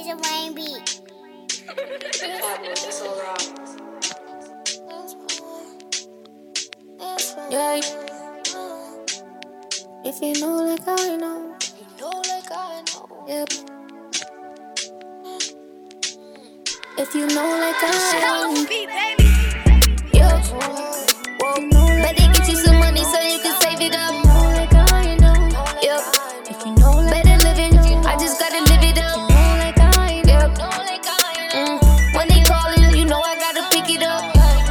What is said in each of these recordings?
Deja Wayne beat. Yeah. If you know like I know, yep. If you know like I know, yep. Better get you some money so you can save it up. Yep. If you know like better live it, I just gotta live it up. Yep. When they callin', you know I gotta pick it up.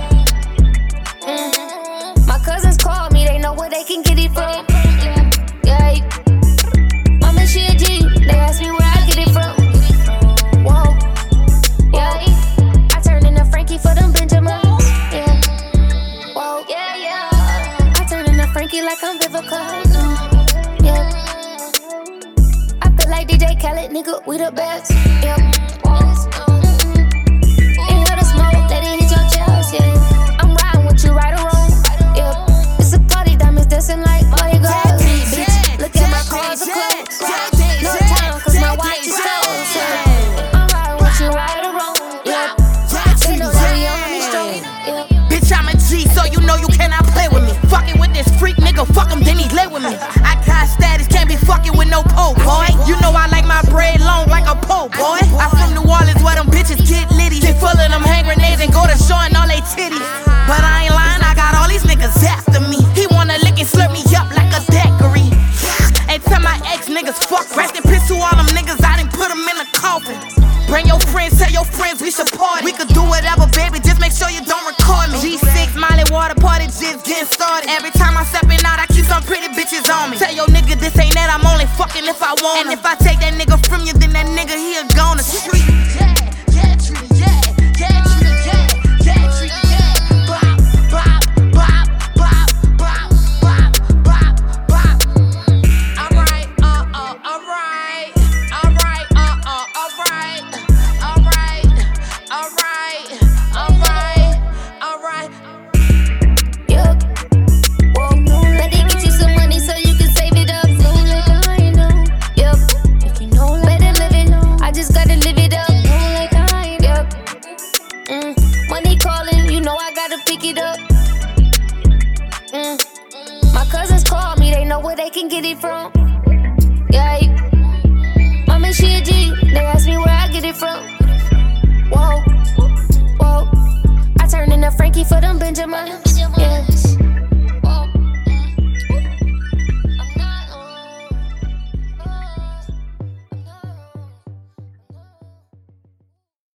My cousins call me, they know where they can get it from. Yeah. Mama, she a G, they ask me where I get it from. Whoa. Yeah. I turned into Frankie for them Benjamins. Yeah. Whoa. Yeah. I turned into Frankie like I'm Vivica. Yeah. I feel like DJ Khaled, nigga, we the best. Yeah. Inhale the smoke, let it hit your chest. Yeah. I'm riding with you, right or wrong. Yeah. It's a party, diamonds dancing like Mardi Gras. Bitch, look at my cars are closed. No time, cause my watch is closed. Yeah. I'm riding with you, right or wrong. Yeah. You know that we on this strong. Yeah. Bitch, I'm a G, so you know you cannot play with me. Fucking with this freak nigga, fuck him, then he lay with me. I got status, can't be fucking with no pole, boy. You know I like my bread long like a pole, boy. I from New Orleans where them bitches get litty. They full of them hand grenades and go to showing all they titties. But I ain't lying, I got all these niggas after me. He wanna lick and slurp me up like a daiquiri. And tell my ex niggas fuck. Rest in peace to all them niggas, I didn't put them in a coffin. Bring your friends, tell your friends we support it. We could do whatever, baby, just make sure you don't record me. G6, Molly water party just getting started. Every time I'm stepping out, I keep some pretty bitches on me. Tell your nigga this ain't that, I'm only fucking if I want. And if I take that nigga from you, then that nigga he a goner. Street. My cousins call me, they know where they can get it from. Yeah. Mama, she a G, they ask me where I get it from. Whoa. I turned into Frankie for them Benjamins.